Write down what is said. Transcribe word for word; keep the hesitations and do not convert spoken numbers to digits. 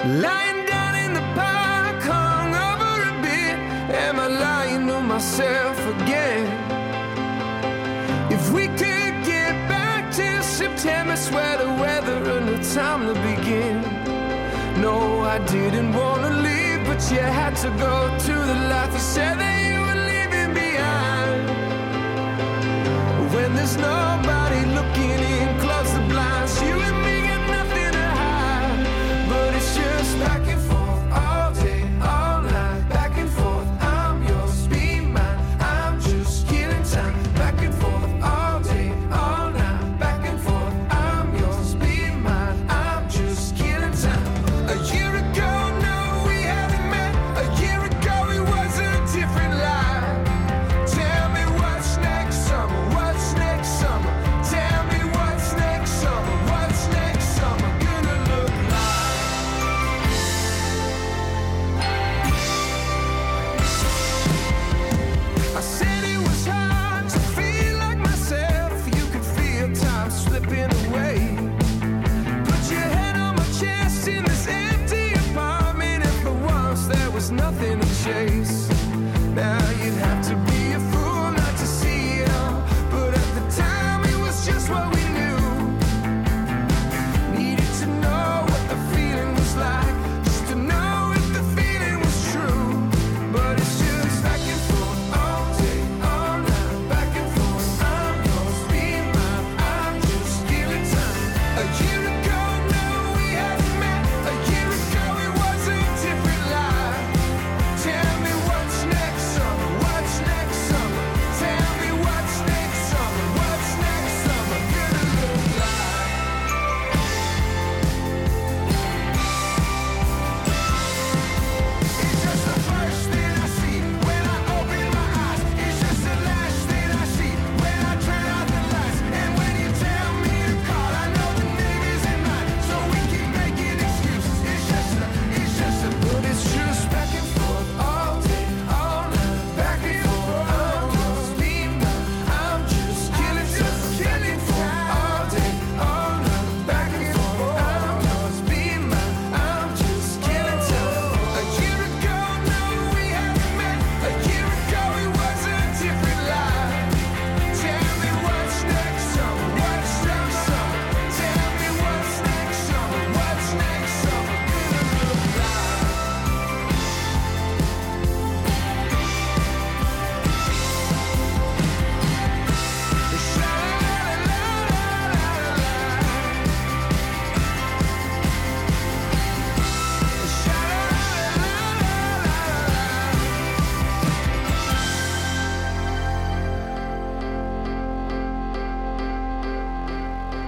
Lying down in the park, hung over a bit. Am I lying to myself again? If we could get back to September, sweater weather and the time to begin. No, I didn't want to leave, but you had to go to the life you said that you were leaving behind. When there's nobody looking